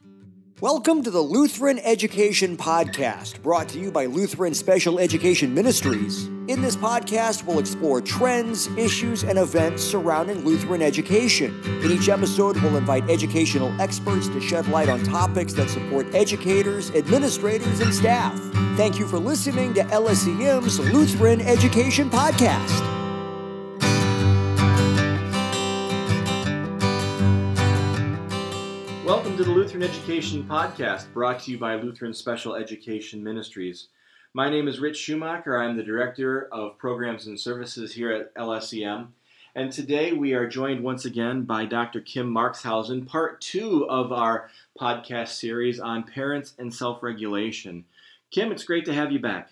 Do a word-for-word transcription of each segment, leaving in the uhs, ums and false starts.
Welcome to the Lutheran Education Podcast, brought to you by Lutheran Special Education Ministries. In this podcast, we'll explore trends, issues, and events surrounding Lutheran education. In each episode, we'll invite educational experts to shed light on topics that support educators, administrators, and staff. Thank you for listening to L S E M's Lutheran Education Podcast. Welcome to the Lutheran Education Podcast, brought to you by Lutheran Special Education Ministries. My name is Rich Schumacher. I'm the Director of Programs and Services here at L S E M. And today we are joined once again by Doctor Kim Marxhausen, part two of our podcast series on parents and self-regulation. Kim, it's great to have you back.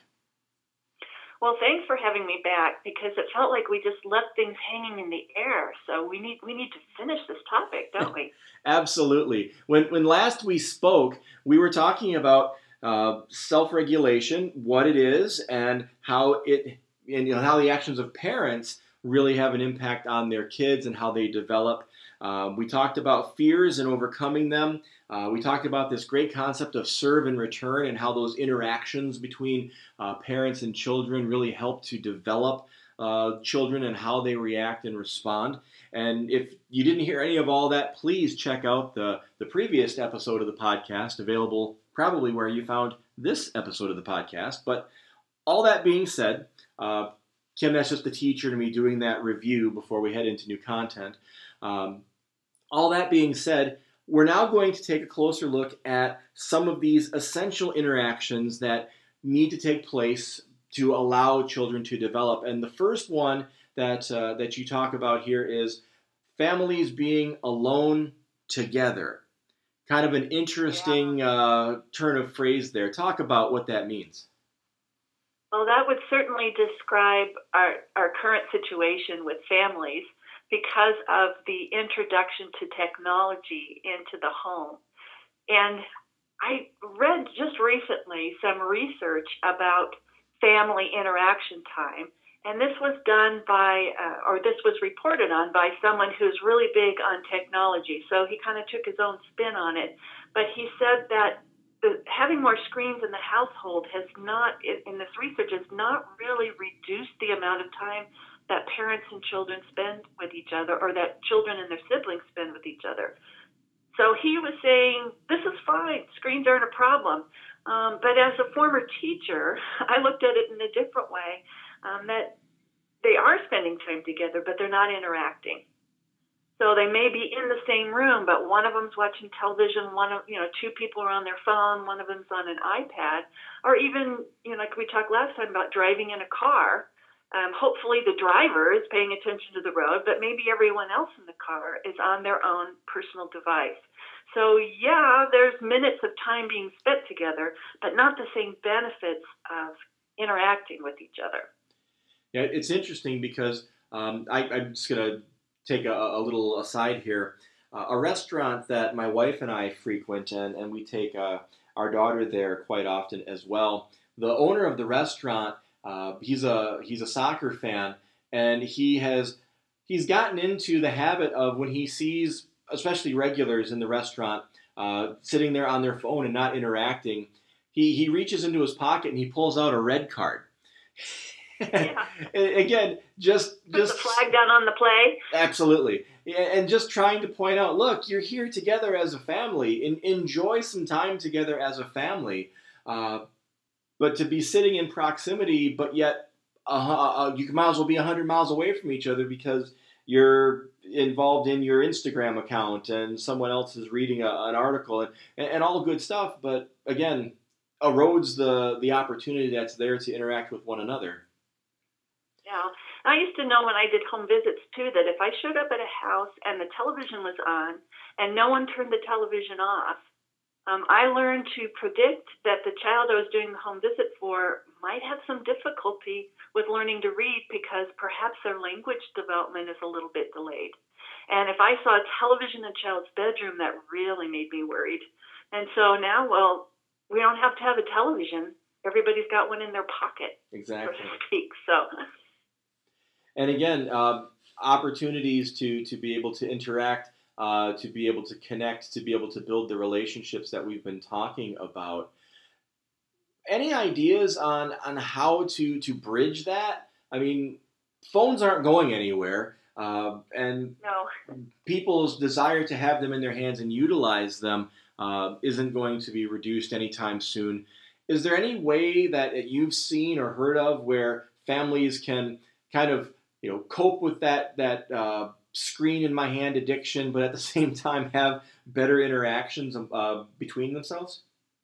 Well, thanks for having me back, because it felt like we just left things hanging in the air. So we need we need to finish this topic, don't we? Absolutely. When when last we spoke, we were talking about uh, self-regulation, what it is, and how it and you know, how the actions of parents really have an impact on their kids and how they develop. Uh, we talked about fears and overcoming them. Uh, we talked about this great concept of serve and return and how those interactions between uh, parents and children really help to develop uh, children and how they react and respond. And if you didn't hear any of all that, please check out the, the previous episode of the podcast, available probably where you found this episode of the podcast. But all that being said, uh, Kim, that's just the teacher to me doing that review before we head into new content. Um, all that being said, we're now going to take a closer look at some of these essential interactions that need to take place to allow children to develop. And the first one that uh, that you talk about here is families being alone together. Kind of an interesting Yeah. uh, turn of phrase there. Talk about what that means. Well, that would certainly describe our, our current situation with families, because of the introduction to technology into the home. And I read just recently some research about family interaction time, and this was done by, uh, or this was reported on by someone who's really big on technology. So he kind of took his own spin on it. But he said that the, having more screens in the household has not, in this research, has not really reduced the amount of time that parents and children spend with each other, or that children and their siblings spend with each other. So he was saying, this is fine, screens aren't a problem. Um, but as a former teacher, I looked at it in a different way, um, that they are spending time together, but they're not interacting. So they may be in the same room, but one of them's watching television, one of, you know, two people are on their phone, one of them's on an iPad, or even, you know, like we talked last time about driving in a car. Um, hopefully the driver is paying attention to the road, but maybe everyone else in the car is on their own personal device. So yeah, there's minutes of time being spent together, but not the same benefits of interacting with each other. Yeah, it's interesting because um, I, I'm just going to take a, a little aside here. Uh, a restaurant that my wife and I frequent, and, and we take uh, our daughter there quite often as well. The owner of the restaurant, Uh, he's a he's a soccer fan, and he has he's gotten into the habit of when he sees, especially regulars in the restaurant, uh, sitting there on their phone and not interacting, he he reaches into his pocket and he pulls out a red card. Yeah. Again, just Put just the flag down on the play. Absolutely, and just trying to point out, look, you're here together as a family, and enjoy some time together as a family. Uh, But to be sitting in proximity, but yet uh, uh, you might as well be one hundred miles away from each other because you're involved in your Instagram account and someone else is reading a, an article and, and all good stuff. But again, erodes the, the opportunity that's there to interact with one another. Yeah. I used to know when I did home visits, too, that if I showed up at a house and the television was on and no one turned the television off, Um, I learned to predict that the child I was doing the home visit for might have some difficulty with learning to read, because perhaps their language development is a little bit delayed. And if I saw a television in a child's bedroom, that really made me worried. And so now, well, we don't have to have a television. Everybody's got one in their pocket, Exactly. so to speak. So, and again, uh, opportunities to, to be able to interact uh, to be able to connect, to be able to build the relationships that we've been talking about. Any ideas on on how to to bridge that? I mean, phones aren't going anywhere, uh, and No. people's desire to have them in their hands and utilize them uh, isn't going to be reduced anytime soon. Is there any way that you've seen or heard of where families can kind of, you know, cope with that that uh, screen in my hand addiction, but at the same time have better interactions uh, between themselves?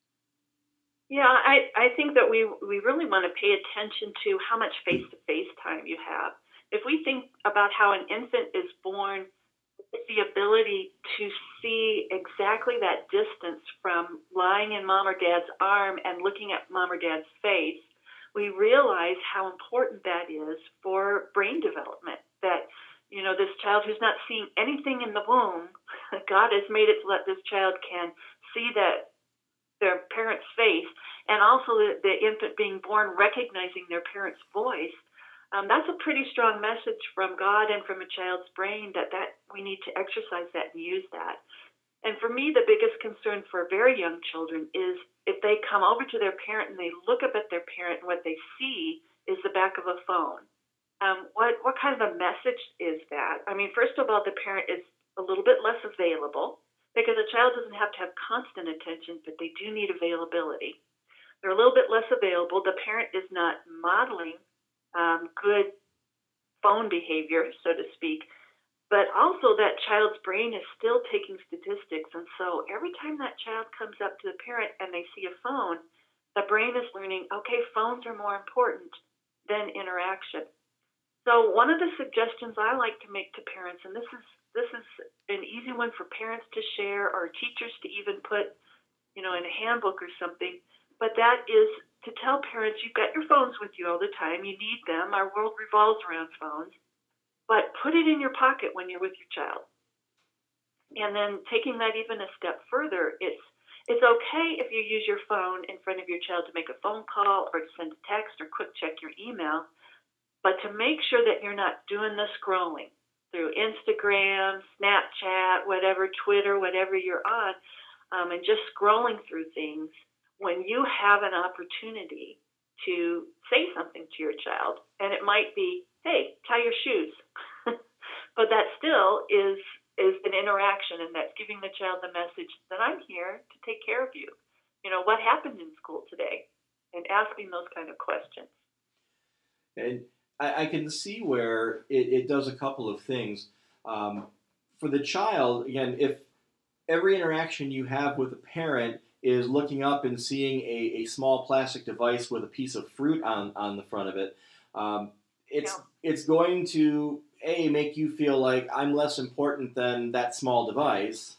Yeah, I, I think that we, we really want to pay attention to how much face-to-face time you have. If we think about how an infant is born with the ability to see exactly that distance from lying in mom or dad's arm and looking at mom or dad's face, we realize how important that is for brain development. That, you know, this child who's not seeing anything in the womb, God has made it so that this child can see that their parent's face, and also the, the infant being born recognizing their parent's voice. Um, that's a pretty strong message from God and from a child's brain that, that we need to exercise that and use that. And for me, the biggest concern for very young children is if they come over to their parent and they look up at their parent and what they see is the back of a phone. Um, what, what kind of a message is that? I mean, first of all, the parent is a little bit less available, because a child doesn't have to have constant attention, but they do need availability. They're a little bit less available. The parent is not modeling um, good phone behavior, so to speak, but also that child's brain is still taking statistics. And so every time that child comes up to the parent and they see a phone, the brain is learning, okay, phones are more important than interaction. So one of the suggestions I like to make to parents, and this is this is an easy one for parents to share or teachers to even put, you know, in a handbook or something, but that is to tell parents, you've got your phones with you all the time, you need them, our world revolves around phones, but put it in your pocket when you're with your child. And then taking that even a step further, it's it's okay if you use your phone in front of your child to make a phone call or to send a text or quick check your email, but to make sure that you're not doing the scrolling through Instagram, Snapchat, whatever, Twitter, whatever you're on, um, and just scrolling through things when you have an opportunity to say something to your child. And it might be, hey, tie your shoes. But that still is is an interaction, and that's giving the child the message that I'm here to take care of you. You know, what happened in school today? And asking those kind of questions. And I, I can see where it, it does a couple of things. Um, for the child, again, if every interaction you have with a parent is looking up and seeing a, a small plastic device with a piece of fruit on, on the front of it, um, it's Yeah. it's going to, A, make you feel like I'm less important than that small device.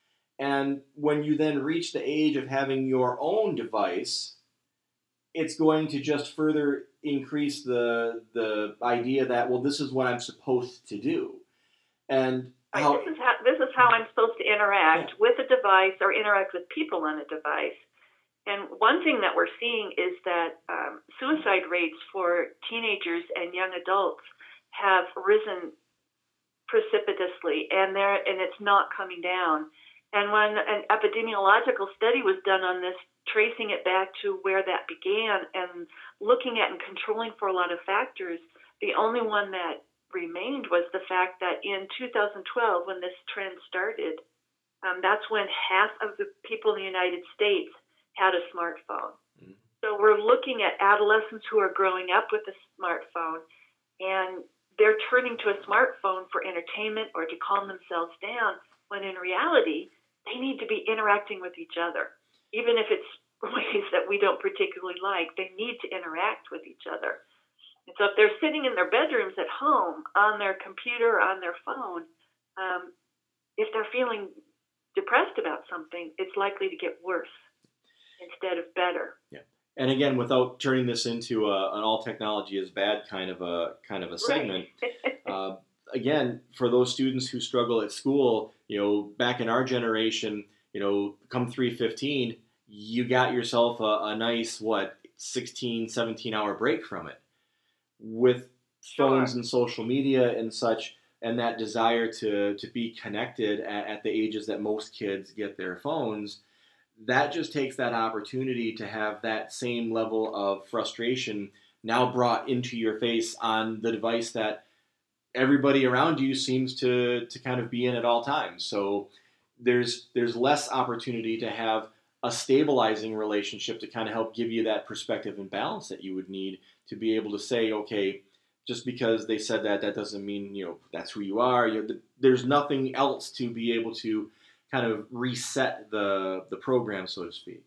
And when you then reach the age of having your own device, it's going to just further increase the the idea that, well, this is what I'm supposed to do. And Right. how This is how this is how I'm supposed to interact Yeah. with a device or interact with people on a device. And one thing that we're seeing is that um, suicide rates for teenagers and young adults have risen precipitously, and there and it's not coming down. And when an epidemiological study was done on this, tracing it back to where that began and looking at and controlling for a lot of factors, the only one that remained was the fact that in two thousand twelve, when this trend started, um, that's when half of the people in the United States had a smartphone. Mm-hmm. So we're looking at adolescents who are growing up with a smartphone, and they're turning to a smartphone for entertainment or to calm themselves down, when in reality, they need to be interacting with each other. Even if it's ways that we don't particularly like, they need to interact with each other. And so if they're sitting in their bedrooms at home on their computer or on their phone, um, if they're feeling depressed about something, it's likely to get worse instead of better. Yeah. And again, without turning this into a, an all technology is bad kind of a kind of a segment, right. uh, again, for those students who struggle at school, you know, back in our generation, you know, come three fifteen, you got yourself a, a nice, what, sixteen, seventeen hour break from it. With Sure. phones and social media and such, and that desire to to be connected at, at the ages that most kids get their phones, that just takes that opportunity to have that same level of frustration now brought into your face on the device that everybody around you seems to to kind of be in at all times. So there's there's less opportunity to have a stabilizing relationship to kind of help give you that perspective and balance that you would need to be able to say, okay, just because they said that, that doesn't mean, you know, that's who you are. You there's nothing else to be able to kind of reset the the program, so to speak.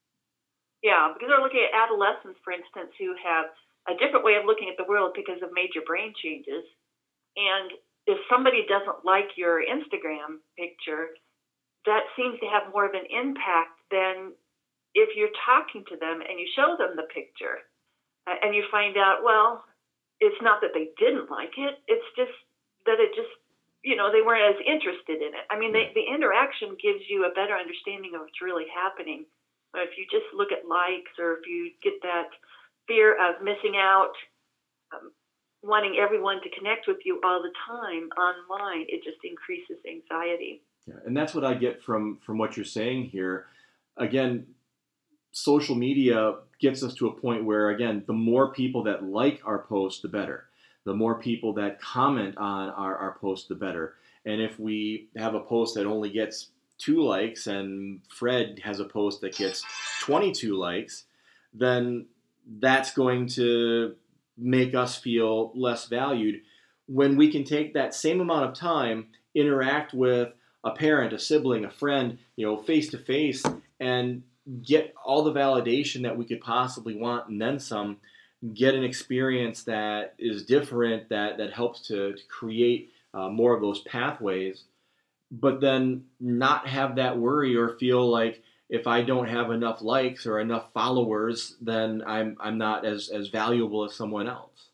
Yeah, because they're looking at adolescents, for instance, who have a different way of looking at the world because of major brain changes. And if somebody doesn't like your Instagram picture, that seems to have more of an impact than if you're talking to them and you show them the picture uh, and you find out, well, it's not that they didn't like it. It's just that it just, you know, they weren't as interested in it. I mean, they, the interaction gives you a better understanding of what's really happening. But if you just look at likes, or if you get that fear of missing out, um, wanting everyone to connect with you all the time online, it just increases anxiety. Yeah, and that's what I get from from what you're saying here. Again, social media gets us to a point where, again, the more people that like our post, the better. The more people that comment on our, our post, the better. And if we have a post that only gets two likes and Fred has a post that gets twenty-two likes, then that's going to make us feel less valued. When we can take that same amount of time, interact with a parent, a sibling, a friend, you know, face to face, and get all the validation that we could possibly want and then some, get an experience that is different, that, that helps to, to create uh, more of those pathways, but then not have that worry or feel like if I don't have enough likes or enough followers, then I'm I'm not as, as valuable as someone else.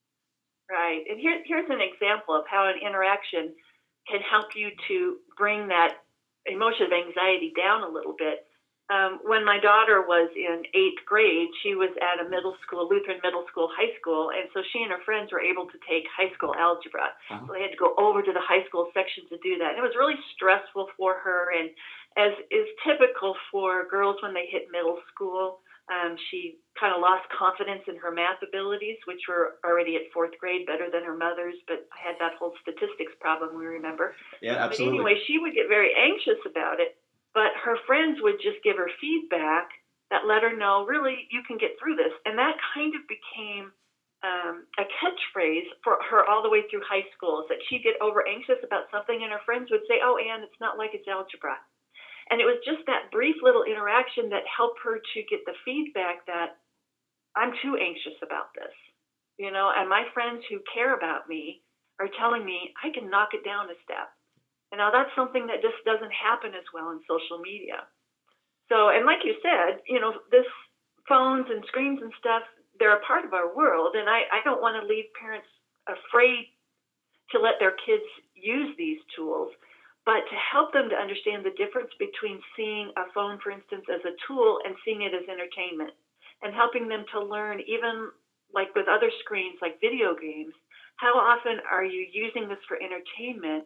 Right. And here, here's an example of how an interaction can help you to bring that emotion of anxiety down a little bit. Um, when my daughter was in eighth grade, she was at a middle school, Lutheran middle school, high school, and so she and her friends were able to take high school algebra. Uh-huh. So they had to go over to the high school section to do that. And it was really stressful for her, and as is typical for girls when they hit middle school, um, she kind of lost confidence in her math abilities, which were already at fourth grade, better than her mother's, but I had that whole statistics problem, we remember. Yeah, absolutely. But anyway, she would get very anxious about it. But her friends would just give her feedback that let her know, really, you can get through this. And that kind of became um, a catchphrase for her all the way through high school, is that she'd get over anxious about something and her friends would say, oh, Ann, it's not like it's algebra. And it was just that brief little interaction that helped her to get the feedback that I'm too anxious about this. You know, and my friends who care about me are telling me I can knock it down a step. And now that's something that just doesn't happen as well in social media. So, and like you said, you know, this phones and screens and stuff, they're a part of our world. And I, I don't want to leave parents afraid to let their kids use these tools, but to help them to understand the difference between seeing a phone, for instance, as a tool and seeing it as entertainment, and helping them to learn, even like with other screens, like video games, how often are you using this for entertainment?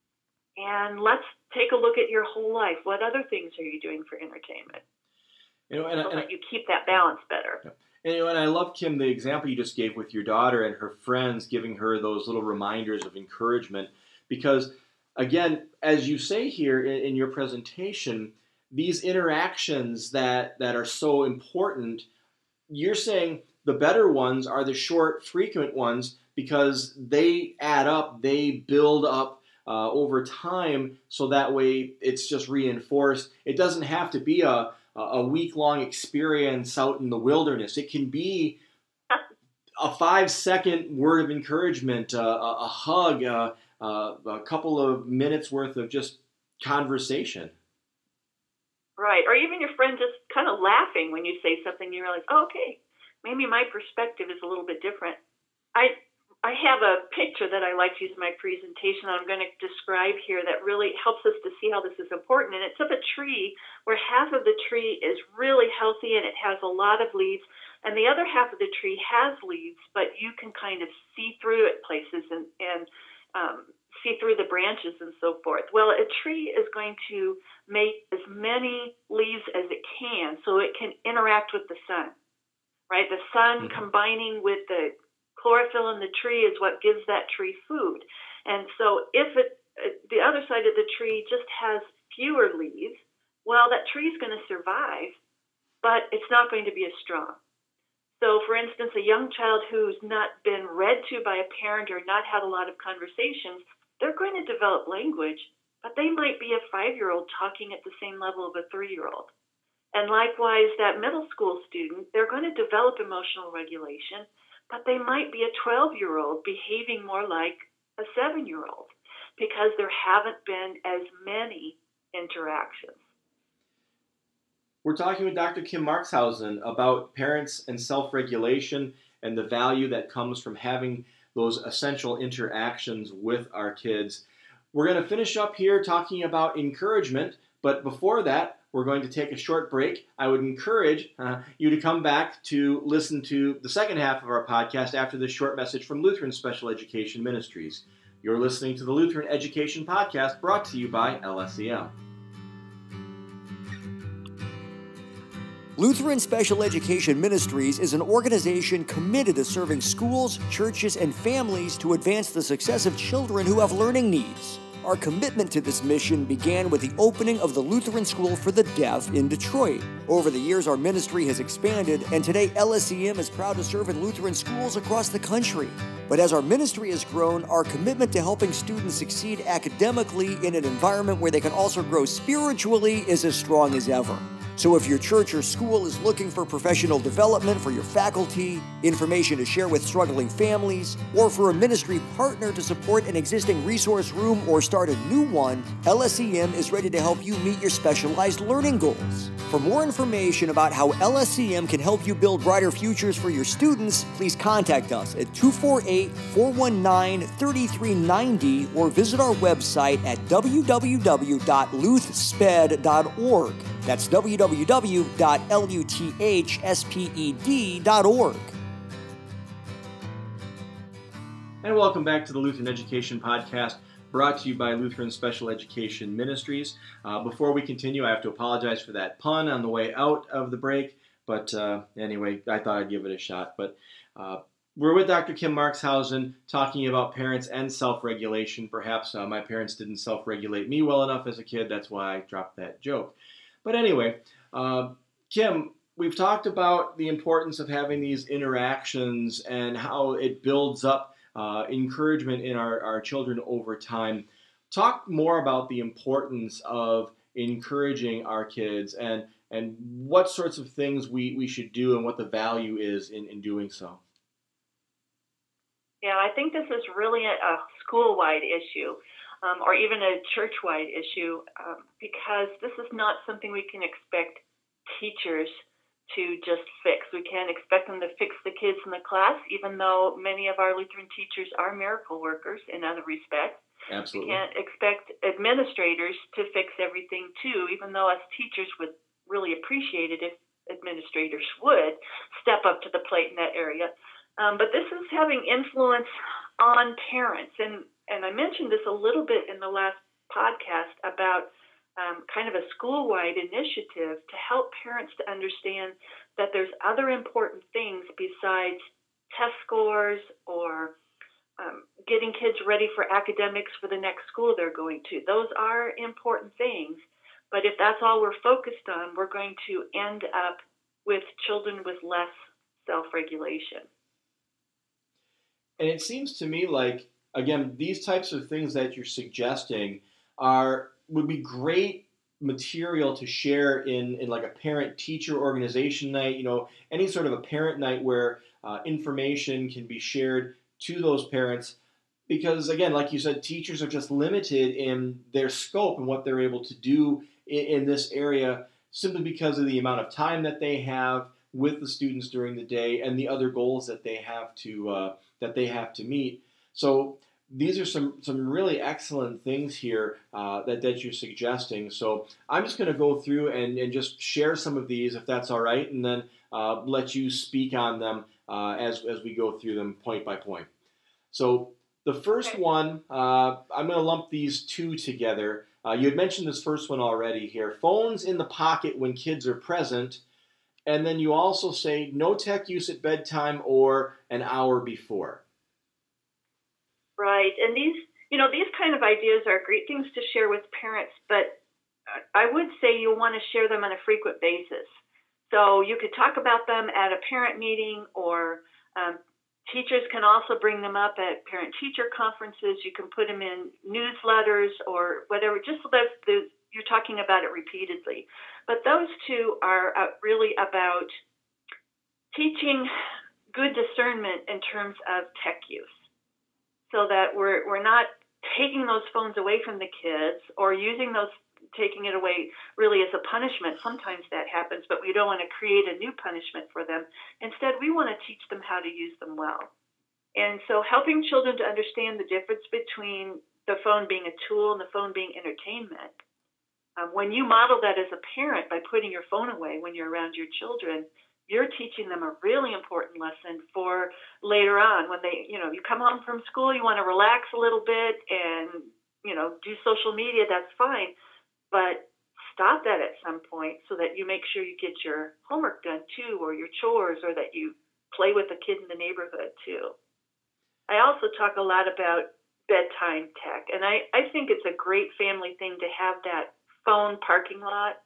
And let's take a look at your whole life. What other things are you doing for entertainment? You know, and, so and that you keep that balance better. Yeah. And, you know, and I love, Kim, the example you just gave with your daughter and her friends, giving her those little reminders of encouragement. Because, again, as you say here in, in your presentation, these interactions that, that are so important, you're saying the better ones are the short, frequent ones because they add up, they build up Uh, over time, so that way it's just reinforced. It doesn't have to be a, a week-long experience out in the wilderness. It can be a five-second word of encouragement, uh, a, a hug, uh, uh, a couple of minutes worth of just conversation. Right, or even your friend just kind of laughing when you say something. You realize, oh, okay, maybe my perspective is a little bit different. I I have a picture that I like to use in my presentation that I'm going to describe here that really helps us to see how this is important. And it's of a tree where half of the tree is really healthy and it has a lot of leaves, and the other half of the tree has leaves, but you can kind of see through it places. And, and um, see through the branches and so forth. Well, a tree is going to make as many leaves as it can so it can interact with the sun, right? The sun mm-hmm. combining with the chlorophyll in the tree is what gives that tree food. And so if it, the other side of the tree just has fewer leaves, well, that tree is going to survive, but it's not going to be as strong. So, for instance, a young child who's not been read to by a parent or not had a lot of conversations, they're going to develop language, but they might be a five-year-old talking at the same level of a three-year-old. And likewise, that middle school student, they're going to develop emotional regulation, but they might be a twelve-year-old behaving more like a seven-year-old because there haven't been as many interactions. We're talking with Doctor Kim Marxhausen about parents and self-regulation and the value that comes from having those essential interactions with our kids. We're going to finish up here talking about encouragement, but before that, we're going to take a short break. I would encourage uh, you to come back to listen to the second half of our podcast after this short message from Lutheran Special Education Ministries. You're listening to the Lutheran Education Podcast brought to you by L S E M. Lutheran Special Education Ministries is an organization committed to serving schools, churches, and families to advance the success of children who have learning needs. Our commitment to this mission began with the opening of the Lutheran School for the Deaf in Detroit. Over the years, our ministry has expanded, and today L S E M is proud to serve in Lutheran schools across the country. But as our ministry has grown, our commitment to helping students succeed academically in an environment where they can also grow spiritually is as strong as ever. So if your church or school is looking for professional development for your faculty, information to share with struggling families, or for a ministry partner to support an existing resource room or start a new one, L S E M is ready to help you meet your specialized learning goals. For more information about how L S E M can help you build brighter futures for your students, please contact us at two four eight, four one nine, three three nine zero or visit our website at w w w dot luth sped dot org. That's w w w dot luthsped dot org. And welcome back to the Lutheran Education Podcast, brought to you by Lutheran Special Education Ministries. Uh, before we continue, I have to apologize for that pun on the way out of the break, but uh, anyway, I thought I'd give it a shot. But uh, we're with Doctor Kim Marxhausen talking about parents and self-regulation. Perhaps uh, my parents didn't self-regulate me well enough as a kid, that's why I dropped that joke. But anyway, uh, Kim, we've talked about the importance of having these interactions and how it builds up uh, encouragement in our, our children over time. Talk more about the importance of encouraging our kids and, and what sorts of things we, we should do and what the value is in, in doing so. Yeah, I think this is really a, a school-wide issue. Um, or even a church-wide issue, um, because this is not something we can expect teachers to just fix. We can't expect them to fix the kids in the class, even though many of our Lutheran teachers are miracle workers in other respects. Absolutely. We can't expect administrators to fix everything, too, even though us teachers would really appreciate it if administrators would step up to the plate in that area. Um, but this is having influence on parents, and And I mentioned this a little bit in the last podcast about um, kind of a school-wide initiative to help parents to understand that there's other important things besides test scores or um, getting kids ready for academics for the next school they're going to. Those are important things, but if that's all we're focused on, we're going to end up with children with less self-regulation. And it seems to me like, again, these types of things that you're suggesting are would be great material to share in, in like a parent-teacher organization night, you know, any sort of a parent night where uh, information can be shared to those parents. Because, again, like you said, teachers are just limited in their scope and what they're able to do in, in this area simply because of the amount of time that they have with the students during the day and the other goals that they have to uh, that they have to meet. So these are some, some really excellent things here uh, that, that you're suggesting. So I'm just going to go through and, and just share some of these, if that's all right, and then uh, let you speak on them uh, as, as we go through them point by point. So The first Okay. one, uh, I'm going to lump these two together. Uh, you had mentioned this first one already here. Phones in the pocket when kids are present. And then you also say no tech use at bedtime or an hour before. Right. And these, you know, these kind of ideas are great things to share with parents, but I would say you'll want to share them on a frequent basis. So you could talk about them at a parent meeting, or um, teachers can also bring them up at parent-teacher conferences. You can put them in newsletters or whatever, just so that the, you're talking about it repeatedly. But those two are uh, really about teaching good discernment in terms of tech use, so that we're we're not taking those phones away from the kids or using those taking it away really as a punishment. Sometimes that happens, but we don't want to create a new punishment for them. Instead, we want to teach them how to use them well. And so helping children to understand the difference between the phone being a tool and the phone being entertainment. Um, when you model that as a parent by putting your phone away when you're around your children, you're teaching them a really important lesson for later on when they, you know, you come home from school, you want to relax a little bit and, you know, do social media, that's fine. But stop that at some point so that you make sure you get your homework done too, or your chores, or that you play with a kid in the neighborhood too. I also talk a lot about bedtime tech, and I, I think it's a great family thing to have that phone parking lot,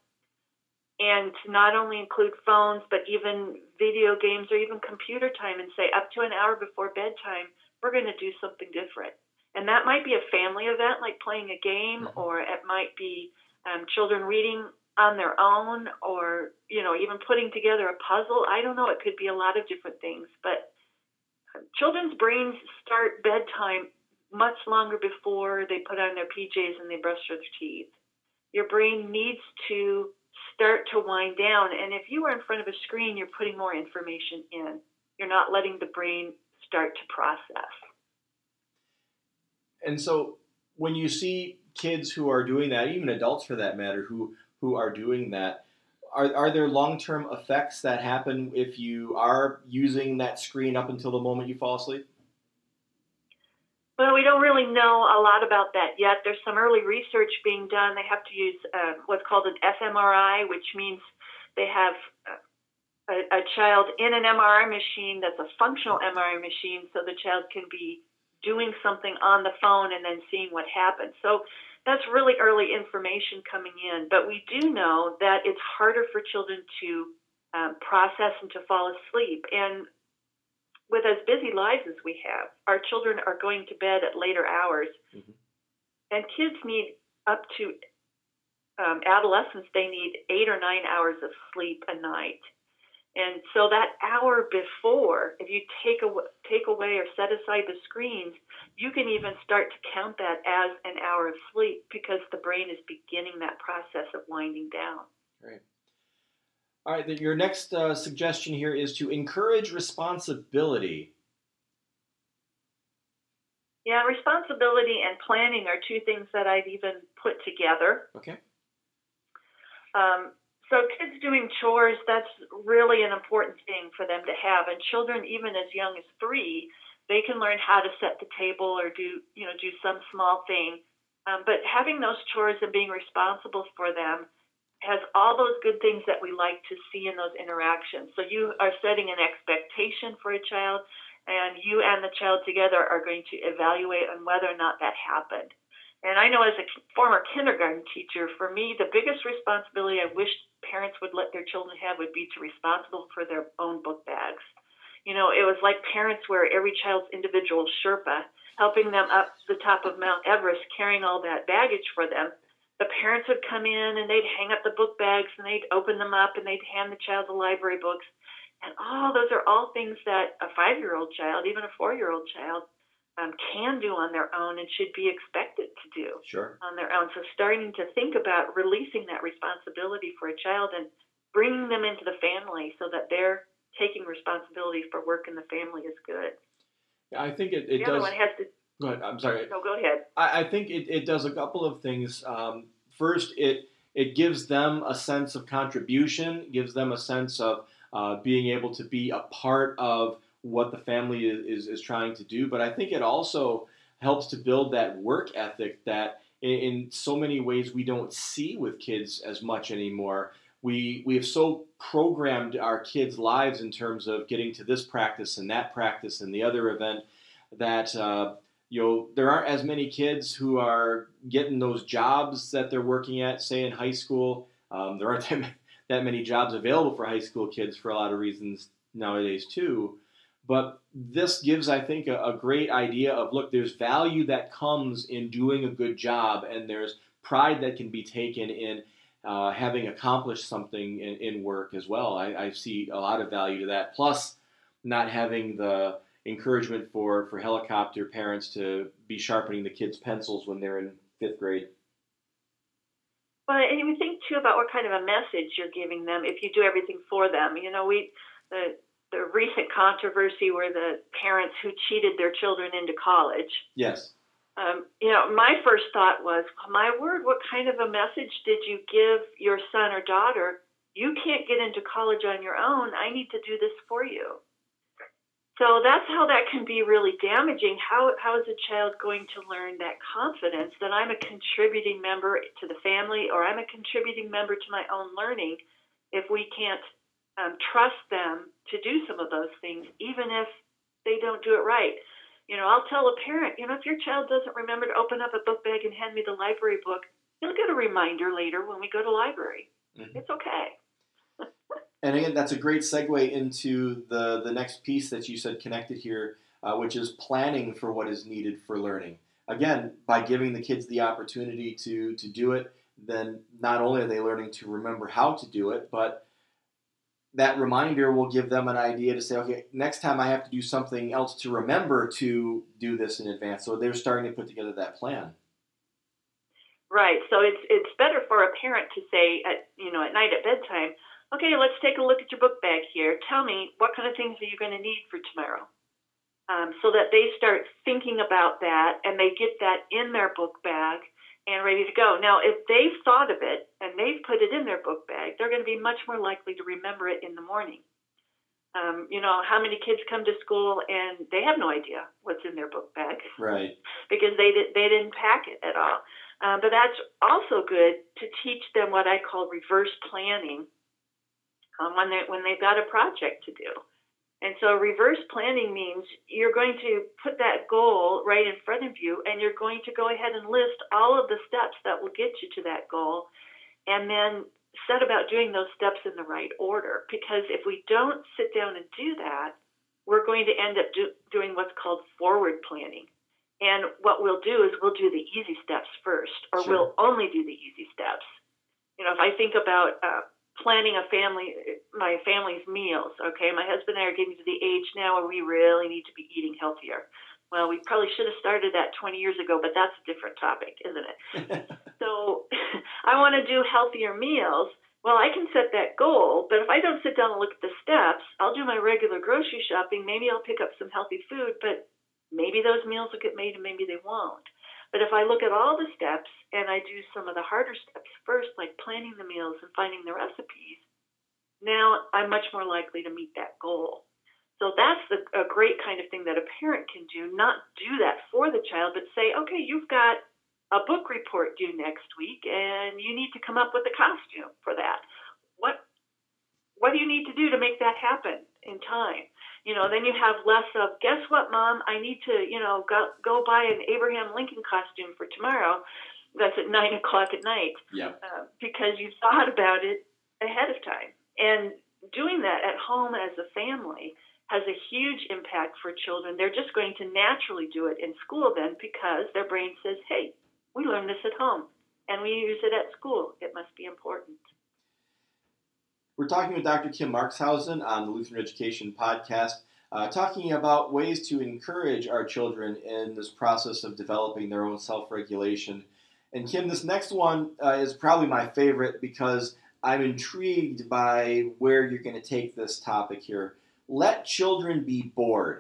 and to not only include phones, but even video games or even computer time, and say up to an hour before bedtime, we're going to do something different. And that might be a family event like playing a game, Mm-hmm. or it might be um, children reading on their own, or, you know, even putting together a puzzle. I don't know. It could be a lot of different things. But children's brains start bedtime much longer before they put on their P Js and they brush their teeth. Your brain needs to start to wind down. And if you are in front of a screen, you're putting more information in. You're not letting the brain start to process. And so when you see kids who are doing that, even adults for that matter, who, who are doing that, are, are there long-term effects that happen if you are using that screen up until the moment you fall asleep? Well, we don't really know a lot about that yet. There's some early research being done. They have to use uh, what's called an fMRI, which means they have a, a child in an M R I machine that's a functional M R I machine, so the child can be doing something on the phone and then seeing what happens. So that's really early information coming in. But we do know that it's harder for children to um, process and to fall asleep. And with as busy lives as we have, our children are going to bed at later hours. Mm-hmm. And kids need up to um, adolescents, they need eight or nine hours of sleep a night. And so that hour before, if you take away, take away or set aside the screens, you can even start to count that as an hour of sleep, because the brain is beginning that process of winding down. Right. All right, your next uh, suggestion here is to encourage responsibility. Yeah, responsibility and planning are two things that I've even put together. Okay. Um, so kids doing chores, that's really an important thing for them to have. And children, even as young as three, they can learn how to set the table or do, you know, do some small thing. Um, but having those chores and being responsible for them has all those good things that we like to see in those interactions. So you are setting an expectation for a child, and you and the child together are going to evaluate on whether or not that happened. And I know as a former kindergarten teacher, for me, the biggest responsibility I wish parents would let their children have would be to be responsible for their own book bags. You know, it was like parents were every child's individual Sherpa, helping them up the top of Mount Everest, carrying all that baggage for them. The parents would come in and they'd hang up the book bags and they'd open them up and they'd hand the child the library books. And all those are all things that a five-year-old child, even a four-year-old child, um, can do on their own and should be expected to do Sure. on their own. So starting to think about releasing that responsibility for a child and bringing them into the family so that they're taking responsibility for work in the family is good. Yeah, I think it, it the does. Other one has to. Go ahead. I'm sorry. No, go ahead. I, I think it, it does a couple of things. Um, first, it it gives them a sense of contribution, gives them a sense of uh, being able to be a part of what the family is, is, is trying to do. But I think it also helps to build that work ethic that in, in so many ways we don't see with kids as much anymore. We, we have so programmed our kids' lives in terms of getting to this practice and that practice and the other event that uh, you know there aren't as many kids who are getting those jobs that they're working at, say in high school. Um, there aren't that, that many jobs available for high school kids for a lot of reasons nowadays too. But this gives, I think, a, a great idea of, look, there's value that comes in doing a good job, and there's pride that can be taken in uh, having accomplished something in, in work as well. I, I see a lot of value to that. Plus, not having the encouragement for, for helicopter parents to be sharpening the kids' pencils when they're in fifth grade. Well, and you think, too, about what kind of a message you're giving them if you do everything for them. You know, we the the recent controversy were the parents who cheated their children into college. Yes. Um, you know, my first thought was, my word, what kind of a message did you give your son or daughter? You can't get into college on your own. I need to do this for you. So that's how that can be really damaging. How how is a child going to learn that confidence that I'm a contributing member to the family, or I'm a contributing member to my own learning, if we can't um, trust them to do some of those things, even if they don't do it right? You know, I'll tell a parent, you know, if your child doesn't remember to open up a book bag and hand me the library book, he'll get a reminder later when we go to library. Mm-hmm. It's okay. And again, that's a great segue into the, the next piece that you said connected here, uh, which is planning for what is needed for learning. Again, by giving the kids the opportunity to, to do it, then not only are they learning to remember how to do it, but that reminder will give them an idea to say, okay, next time I have to do something else to remember to do this in advance. So they're starting to put together that plan. Right. So it's it's better for a parent to say, at you know, at night at bedtime, okay, let's take a look at your book bag here. Tell me, what kind of things are you going to need for tomorrow? Um, so that they start thinking about that and they get that in their book bag and ready to go. Now, if they've thought of it and they've put it in their book bag, they're going to be much more likely to remember it in the morning. Um, you know, how many kids come to school and they have no idea what's in their book bag? Right. Because they, did, they didn't pack it at all. Um, but that's also good to teach them what I call reverse planning um, when, they when they've got a project to do. And so reverse planning means you're going to put that goal right in front of you, and you're going to go ahead and list all of the steps that will get you to that goal, and then set about doing those steps in the right order. Because if we don't sit down and do that, we're going to end up do, doing what's called forward planning. And what we'll do is we'll do the easy steps first, or sure. we'll only do the easy steps. You know, if I think about uh, planning a family, my family's meals, okay, my husband and I are getting to the age now where we really need to be eating healthier. Well, we probably should have started that twenty years ago, but that's a different topic, isn't it? So I want to do healthier meals. Well, I can set that goal, but if I don't sit down and look at the steps, I'll do my regular grocery shopping. Maybe I'll pick up some healthy food, but maybe those meals will get made and maybe they won't. But if I look at all the steps and I do some of the harder steps first, like planning the meals and finding the recipes, now I'm much more likely to meet that goal. So that's the, a great kind of thing that a parent can do, not do that for the child, but say, okay, you've got a book report due next week and you need to come up with a costume for that. What what do you need to do to make that happen in time? You know, then you have less of, guess what, Mom, I need to, you know, go, go buy an Abraham Lincoln costume for tomorrow. That's at nine o'clock at night. Yeah. Uh, because you thought about it ahead of time. And doing that at home as a family has a huge impact for children. They're just going to naturally do it in school then because their brain says, hey, we learn this at home and we use it at school. It must be important. We're talking with Doctor Kim Marxhausen on the Lutheran Education Podcast, uh, talking about ways to encourage our children in this process of developing their own self-regulation. And Kim, this next one uh, is probably my favorite because I'm intrigued by where you're going to take this topic here. Let children be bored.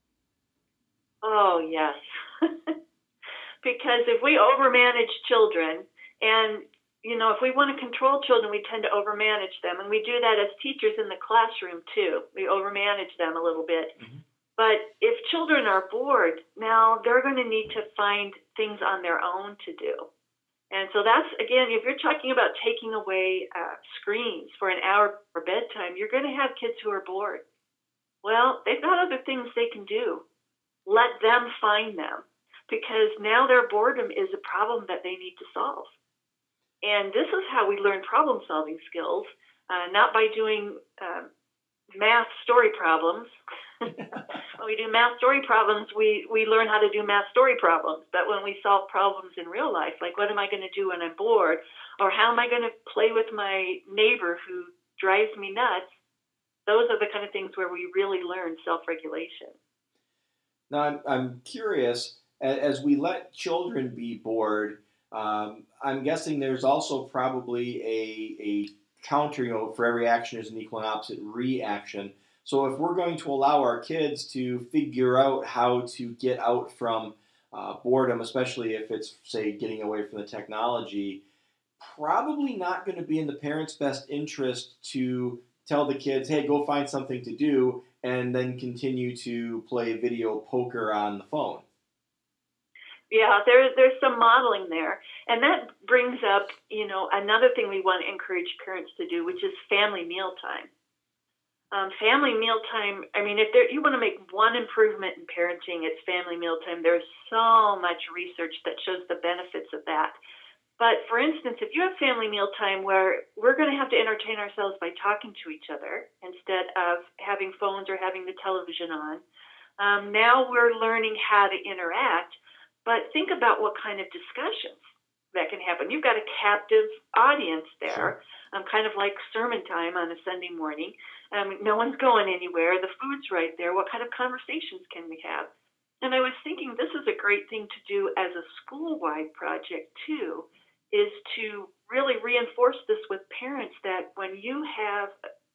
Oh, yes. Because if we overmanage children, and you know, if we want to control children, we tend to overmanage them. And we do that as teachers in the classroom, too. We overmanage them a little bit. Mm-hmm. But if children are bored, now they're going to need to find things on their own to do. And so that's, again, if you're talking about taking away uh, screens for an hour for bedtime, you're going to have kids who are bored. Well, they've got other things they can do. Let them find them, because now their boredom is a problem that they need to solve. And this is how we learn problem-solving skills, uh, not by doing uh, math story problems. When we do math story problems, we, we learn how to do math story problems. But when we solve problems in real life, like what am I going to do when I'm bored? Or how am I going to play with my neighbor who drives me nuts? Those are the kind of things where we really learn self-regulation. Now, I'm, I'm curious, as we let children be bored, um, I'm guessing there's also probably a, a counter, you know, for every action is an equal and opposite reaction. So if we're going to allow our kids to figure out how to get out from uh, boredom, especially if it's, say, getting away from the technology, probably not going to be in the parents' best interest to tell the kids, hey, go find something to do, and then continue to play video poker on the phone. Yeah, there, there's some modeling there. And that brings up, you know, another thing we want to encourage parents to do, which is family mealtime. Um, family mealtime, I mean, if there, you want to make one improvement in parenting, it's family mealtime. There's so much research that shows the benefits of that. But for instance, if you have family mealtime where we're going to have to entertain ourselves by talking to each other instead of having phones or having the television on, um, now we're learning how to interact. But think about what kind of discussions that can happen. You've got a captive audience there, sure. um, kind of like sermon time on a Sunday morning. Um, no one's going anywhere. The food's right there. What kind of conversations can we have? And I was thinking this is a great thing to do as a school-wide project, too, is to really reinforce this with parents that when you have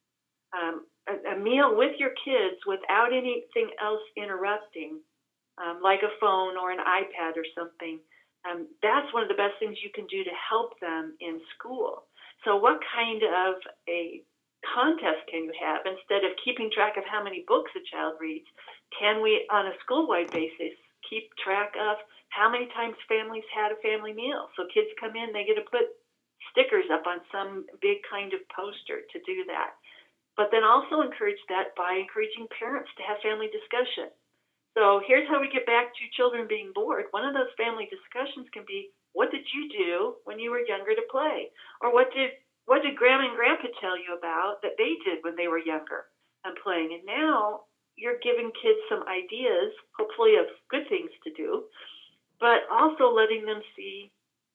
um, a, a meal with your kids without anything else interrupting, um, like a phone or an iPad or something, um, that's one of the best things you can do to help them in school. So what kind of a contest can you have? Instead of keeping track of how many books a child reads, can we, on a school-wide basis, keep track of how many times families had a family meal? So kids come in, they get to put stickers up on some big kind of poster to do that. But then also encourage that by encouraging parents to have family discussion. So here's how we get back to children being bored. One of those family discussions can be, what did you do when you were younger to play? Or what did what did Grandma and Grandpa tell you about that they did when they were younger and playing? And now you're giving kids some ideas, hopefully of good things to do, but also letting them see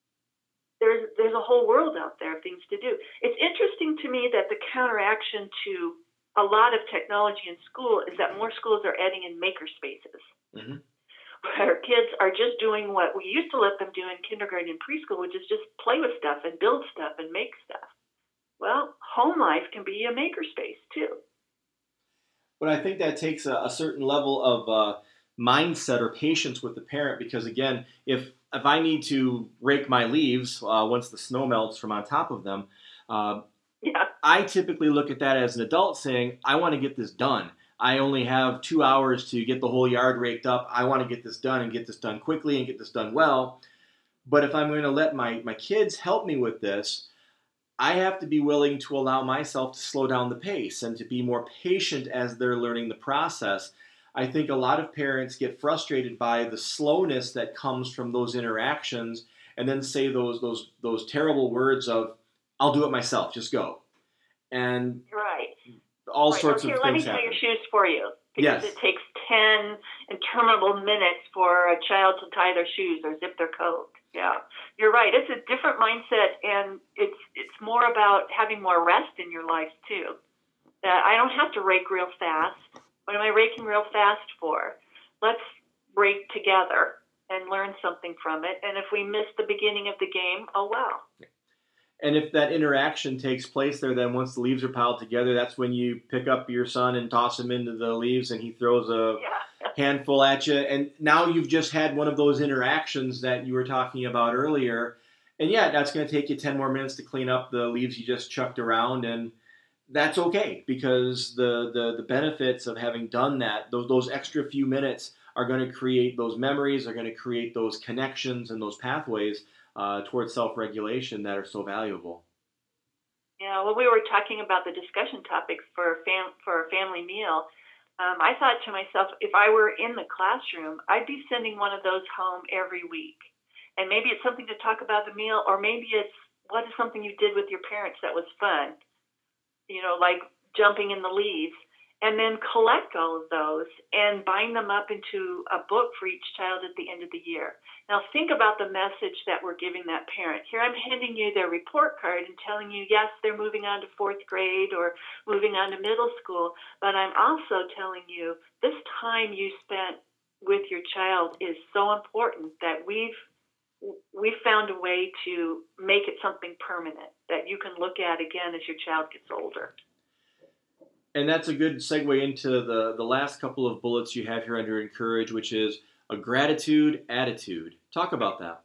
there's there's a whole world out there of things to do. It's interesting to me that the counteraction to a lot of technology in school is that more schools are adding in maker spaces, mm-hmm. where kids are just doing what we used to let them do in kindergarten and preschool, which is just play with stuff and build stuff and make stuff. Well, home life can be a maker space too. But I think that takes a, a certain level of uh, mindset or patience with the parent, because again, if if I need to rake my leaves uh, once the snow melts from on top of them, uh, yeah. I typically look at that as an adult saying, I want to get this done. I only have two hours to get the whole yard raked up. I want to get this done and get this done quickly and get this done well. But if I'm going to let my, my kids help me with this, I have to be willing to allow myself to slow down the pace and to be more patient as they're learning the process. I think a lot of parents get frustrated by the slowness that comes from those interactions and then say those those those terrible words of, I'll do it myself, just go. And right. all right. sorts Here, of let things me tie happen. your shoes for you. Because yes. it takes ten interminable minutes for a child to tie their shoes or zip their coat. Yeah, you're right. It's a different mindset, and it's it's more about having more rest in your life, too. That I don't have to rake real fast. What am I raking real fast for? Let's rake together and learn something from it. And if we miss the beginning of the game, oh well. And if that interaction takes place there, then once the leaves are piled together, that's when you pick up your son and toss him into the leaves and he throws a yeah. handful at you. And now you've just had one of those interactions that you were talking about earlier. And yeah, that's going to take you ten more minutes to clean up the leaves you just chucked around. And that's okay, because the, the, the benefits of having done that, those, those extra few minutes are going to create those memories, are going to create those connections and those pathways uh, towards self-regulation that are so valuable. Yeah, well, we were talking about the discussion topics for fam- for a family meal. Um, I thought to myself, if I were in the classroom, I'd be sending one of those home every week. And maybe it's something to talk about the meal, or maybe it's what is something you did with your parents that was fun, you know, like jumping in the leaves, and then collect all of those and bind them up into a book for each child at the end of the year. Now think about the message that we're giving that parent. Here I'm handing you their report card and telling you, yes, they're moving on to fourth grade or moving on to middle school, but I'm also telling you this time you spent with your child is so important that we've we found a way to make it something permanent that you can look at again as your child gets older. And that's a good segue into the, the last couple of bullets you have here under Encourage, which is a gratitude attitude. Talk about that.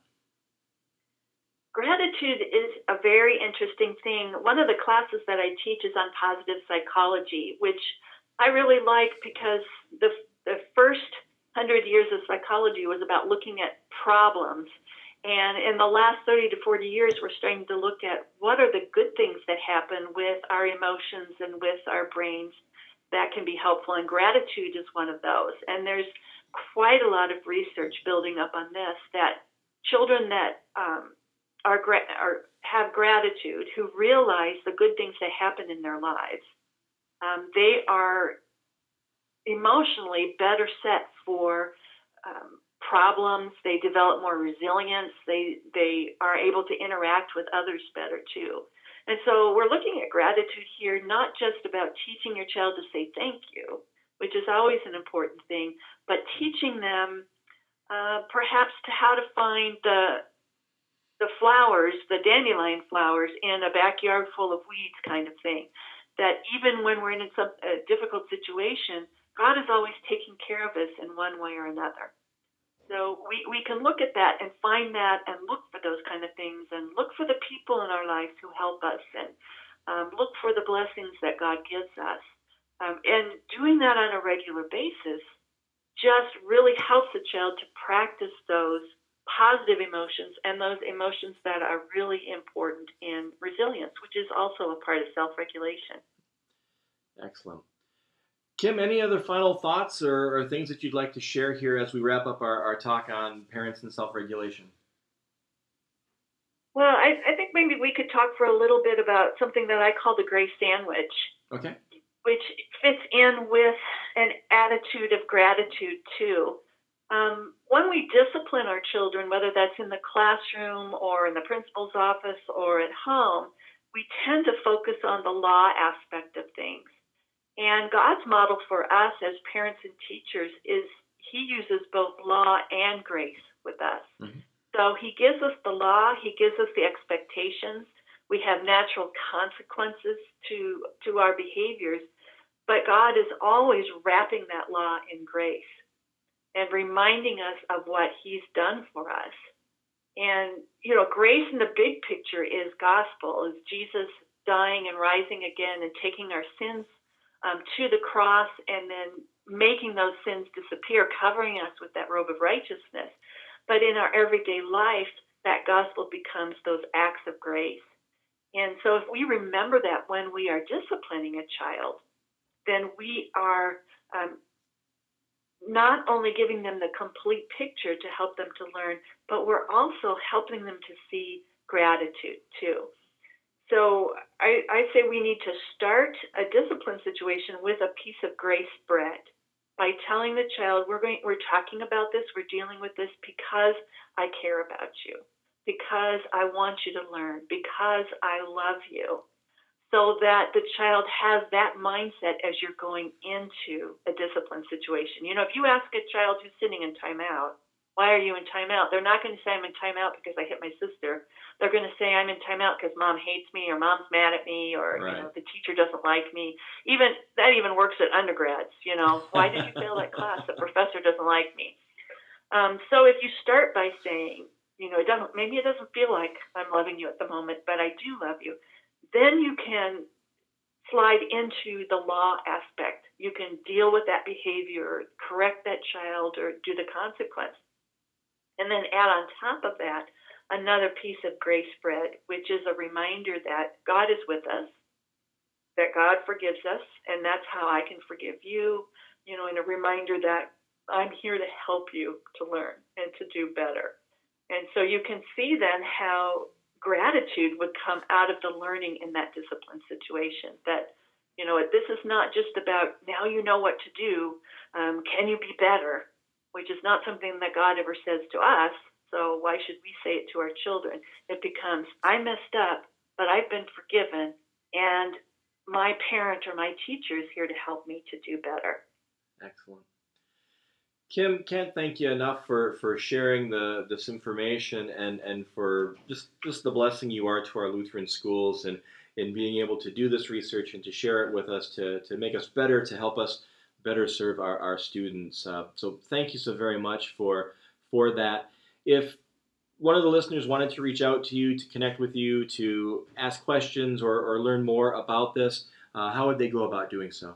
Gratitude is a very interesting thing. One of the classes that I teach is on positive psychology, which I really like because the, the first hundred years of psychology was about looking at problems. And in the last thirty to forty years, we're starting to look at what are the good things that happen with our emotions and with our brains that can be helpful. And gratitude is one of those. And there's quite a lot of research building up on this, that children that um, are, are have gratitude, who realize the good things that happen in their lives, um, they are emotionally better set for um, problems. They develop more resilience. They they are able to interact with others better too. And so we're looking at gratitude here, not just about teaching your child to say thank you, which is always an important thing, but teaching them uh, perhaps to how to find the the flowers, the dandelion flowers in a backyard full of weeds kind of thing. That even when we're in some, a difficult situation, God is always taking care of us in one way or another. So we, we can look at that and find that and look for those kind of things and look for the people in our lives who help us and um, look for the blessings that God gives us. Um, and doing that on a regular basis just really helps a child to practice those positive emotions and those emotions that are really important in resilience, which is also a part of self-regulation. Excellent. Kim, any other final thoughts or, or things that you'd like to share here as we wrap up our, our talk on parents and self-regulation? Well, I, I think maybe we could talk for a little bit about something that I call the grace sandwich. Okay. Which fits in with an attitude of gratitude too. Um, when we discipline our children, whether that's in the classroom or in the principal's office or at home, we tend to focus on the law aspect of things. And God's model for us as parents and teachers is he uses both law and grace with us. Mm-hmm. So he gives us the law, he gives us the expectations. We have natural consequences to, to our behaviors, but God is always wrapping that law in grace and reminding us of what he's done for us. And, you know, grace in the big picture is gospel, is Jesus dying and rising again and taking our sins um, to the cross and then making those sins disappear, covering us with that robe of righteousness. But in our everyday life, that gospel becomes those acts of grace. And so if we remember that when we are disciplining a child, then we are um, not only giving them the complete picture to help them to learn, but we're also helping them to see gratitude too. So I, I say we need to start a discipline situation with a piece of grace bread by telling the child, we're going, we're talking about this, we're dealing with this because I care about you, because I want you to learn, because I love you. So that the child has that mindset as you're going into a discipline situation. You know, if you ask a child who's sitting in timeout, why are you in timeout? They're not going to say I'm in timeout because I hit my sister. They're going to say I'm in timeout because mom hates me or mom's mad at me or right. you know, the teacher doesn't like me. Even that even works at undergrads. You know, why did you fail that class? The professor doesn't like me. Um, so if you start by saying, you know, it doesn't. Maybe it doesn't feel like I'm loving you at the moment, but I do love you. Then you can slide into the law aspect. You can deal with that behavior, correct that child, or do the consequence. And then add on top of that another piece of grace spread, which is a reminder that God is with us, that God forgives us, and that's how I can forgive you, you know, and a reminder that I'm here to help you to learn and to do better. And so you can see then how gratitude would come out of the learning in that discipline situation, that, you know, this is not just about now you know what to do, um, can you be better, which is not something that God ever says to us, so why should we say it to our children? It becomes, I messed up, but I've been forgiven, and my parent or my teacher is here to help me to do better. Excellent. Kim, can't thank you enough for, for sharing the this information and, and for just, just the blessing you are to our Lutheran schools and in being able to do this research and to share it with us to, to make us better, to help us better serve our, our students. Uh, so thank you so very much for for that. If one of the listeners wanted to reach out to you, to connect with you, to ask questions or, or learn more about this, uh, how would they go about doing so?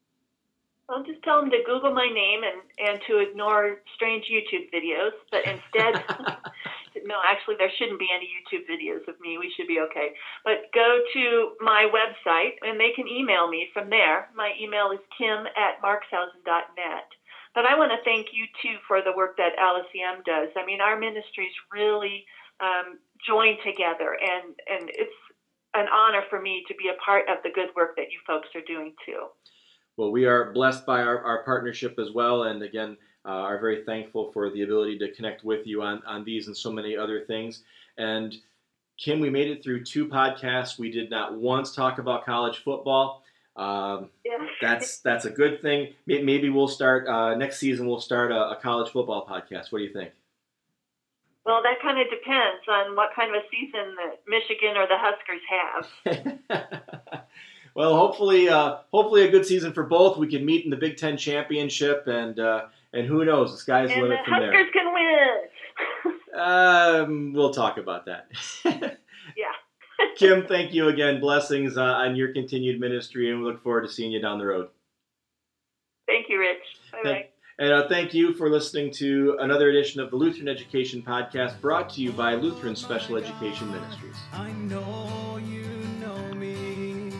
I'll just tell them to Google my name and, and to ignore strange YouTube videos, but instead, no, actually there shouldn't be any YouTube videos of me. We should be okay. But go to my website and they can email me from there. My email is kim at markshausen dot net. But I want to thank you too for the work that L S E M does. I mean, our ministries really um, join together, and, and it's an honor for me to be a part of the good work that you folks are doing too. Well, we are blessed by our, our partnership as well, and again, uh, are very thankful for the ability to connect with you on, on these and so many other things. And Kim, we made it through two podcasts. We did not once talk about college football. Um, yeah. That's that's a good thing. Maybe we'll start, uh, next season we'll start a, a college football podcast. What do you think? Well, that kind of depends on what kind of a season that Michigan or the Huskers have. Well, hopefully, uh, hopefully a good season for both. We can meet in the Big Ten championship, and uh, and who knows, the sky's the limit from there. And the Huskers can win. um, we'll talk about that. Yeah. Kim, thank you again. Blessings uh, on your continued ministry, and we look forward to seeing you down the road. Thank you, Rich. Bye-bye. And uh, thank you for listening to another edition of the Lutheran Education Podcast, brought to you by Lutheran Special Education Ministries. I know you know me.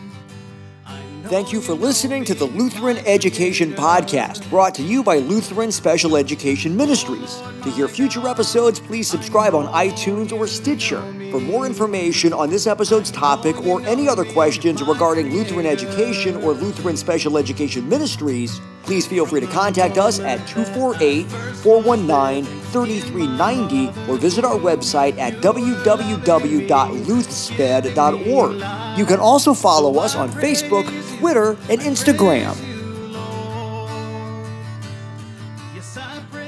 Thank you for listening to the Lutheran Education Podcast, brought to you by Lutheran Special Education Ministries. To hear future episodes, please subscribe on iTunes or Stitcher. For more information on this episode's topic or any other questions regarding Lutheran education or Lutheran Special Education Ministries, please feel free to contact us at two four eight, four one nine, three three nine zero or visit our website at w w w dot luthsped dot org. You can also follow us on Facebook, Twitter, and Instagram. Yes, I pray.